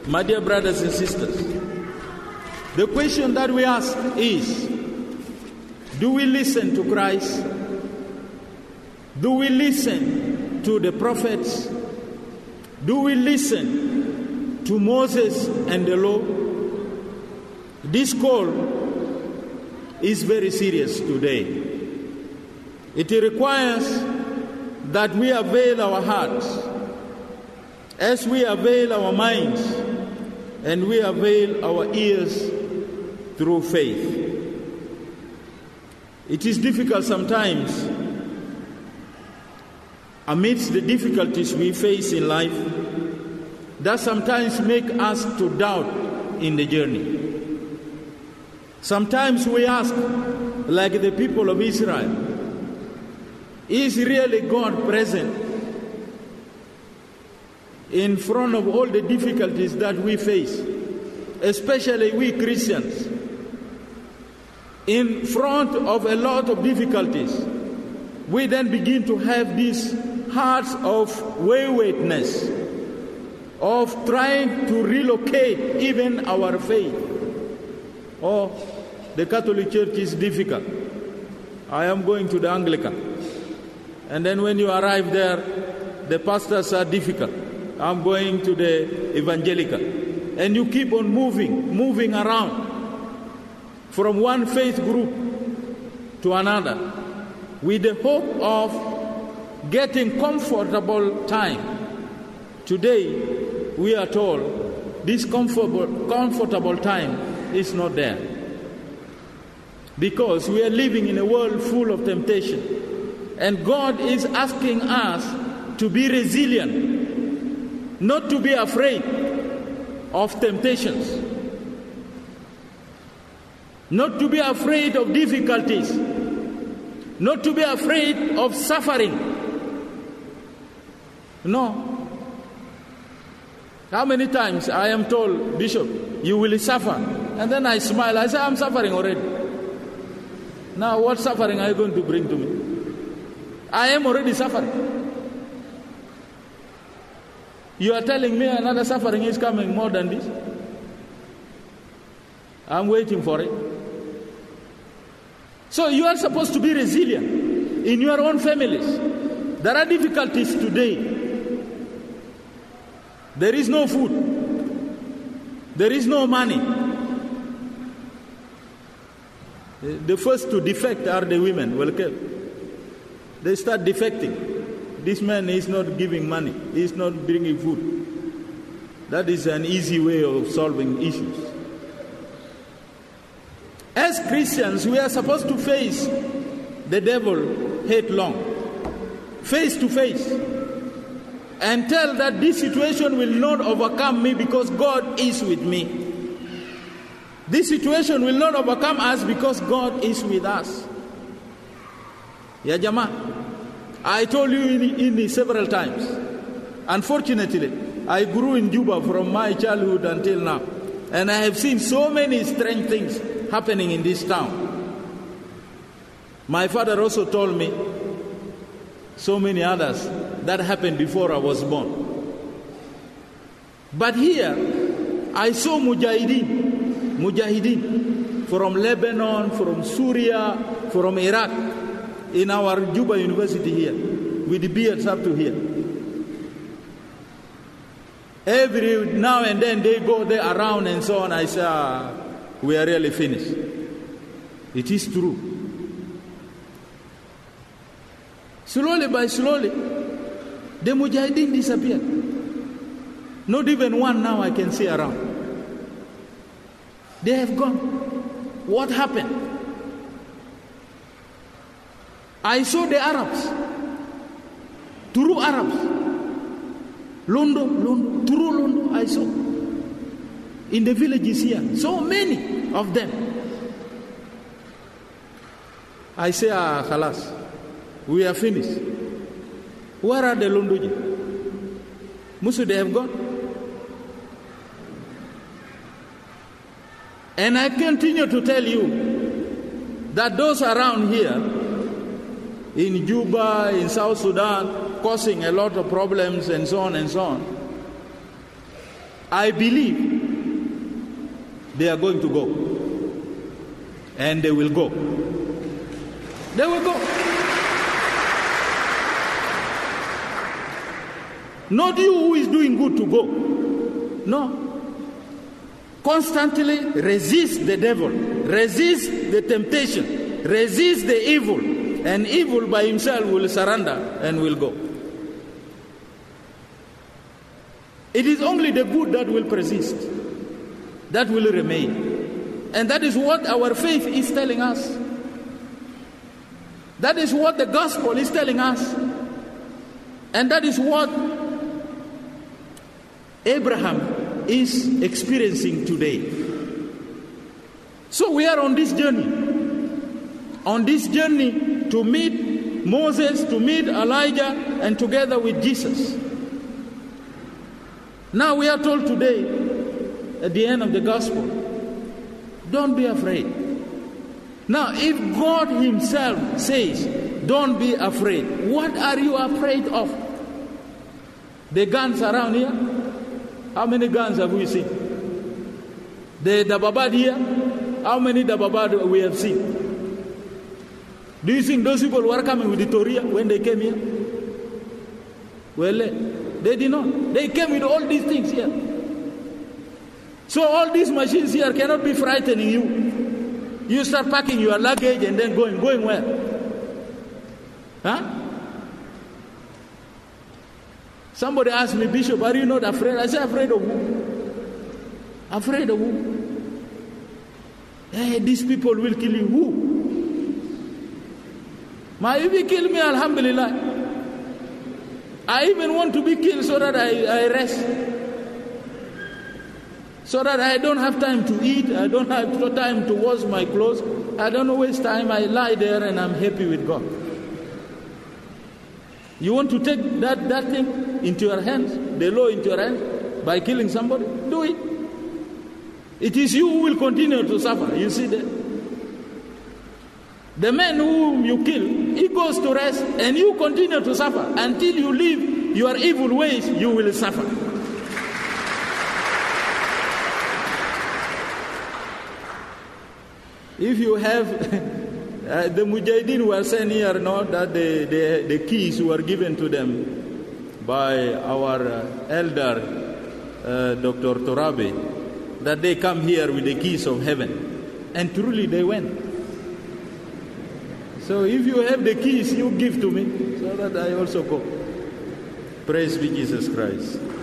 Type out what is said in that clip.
My dear brothers and sisters, the question that we ask is, do we listen to Christ? Do we listen to the prophets? Do we listen to Moses and the law? This call is very serious today. It requires that we avail our hearts, as we avail our minds, and we avail our ears through faith. It is difficult sometimes, amidst the difficulties we face in life, that sometimes make us to doubt in the journey. Sometimes we ask, like the people of Israel, is really God present in front of all the difficulties that we face, especially we Christians? In front of a lot of difficulties, we then begin to have these hearts of waywardness, of trying to relocate even our faith. Oh, the Catholic Church is difficult. I am going to the Anglican. And then when you arrive there, the pastors are difficult. I'm going to the Evangelical. And you keep on moving around from one faith group to another with the hope of getting comfortable time. Today, we are told this comfortable time is not there, because we are living in a world full of temptation, and God is asking us to be resilient, not to be afraid of temptations, not to be afraid of difficulties, not to be afraid of suffering. No. How many times I am told, Bishop, you will suffer. And then I smile. I say, I'm suffering already. Now what suffering are you going to bring to me? I am already suffering. You are telling me another suffering is coming more than this? I'm waiting for it. So you are supposed to be resilient in your own families. There are difficulties today. There is no food. There is no money. The first to defect are the women. Welcome. They start defecting. This man is not giving money. He is not bringing food. That is an easy way of solving issues. As Christians, we are supposed to face the devil headlong, face to face, and tell that this situation will not overcome me because God is with me. This situation will not overcome us because God is with us. Ya Jama, I told you in several times. Unfortunately, I grew in Juba from my childhood until now, and I have seen so many strange things happening in this town. My father also told me so many others that happened before I was born. But here, I saw mujahideen from Lebanon, from Syria, from Iraq, in our Juba University here, with the beards up to here. Every now and then they go there around and so on. I say, we are really finished. It is true. Slowly by slowly, the mujahideen disappeared. Not even one now I can see around. They have gone. What happened? I saw the Arabs, true Arabs, Londo, true Londo, I saw. In the villages here, so many of them. I say, Khalas, we are finished. Where are the Londoji? Musu, they have gone. And I continue to tell you that those around here, in Juba, in South Sudan, causing a lot of problems and so on and so on, I believe they are going to go. And they will go. They will go. Not you who is doing good to go. No. Constantly resist the devil. Resist the temptation. Resist the evil. And evil by himself will surrender and will go. It is only the good that will persist, that will remain. And that is what our faith is telling us. That is what the gospel is telling us. And that is what Abraham is experiencing today. So we are on this journey. On this journey to meet Moses, to meet Elijah, and together with Jesus. Now we are told today, at the end of the gospel, don't be afraid. Now, if God himself says, don't be afraid, what are you afraid of? The guns around here? How many guns have we seen? The Dababad here? How many Dababad we have seen? Do you think those people were coming with the Toria when they came here? Well, they did not. They came with all these things here. So all these machines here cannot be frightening you. You start packing your luggage and then going. Going where? Huh? Somebody asked me, Bishop, are you not afraid? I said, afraid of who? Afraid of who? Hey, these people will kill you. Who? If you kill me, alhamdulillah. I even want to be killed so that I rest. So that I don't have time to eat. I don't have time to wash my clothes. I don't waste time. I lie there and I'm happy with God. You want to take that thing into your hands, the law into your hands, by killing somebody? Do it. It is you who will continue to suffer. You see that? The man whom you kill, he goes to rest, and you continue to suffer. Until you leave your evil ways, you will suffer. If you have, the Mujahideen were saying here, no, that the keys were given to them by our elder, Dr. Torabe, that they come here with the keys of heaven. And truly they went. So if you have the keys, you give to me, so that I also go. Praise be Jesus Christ.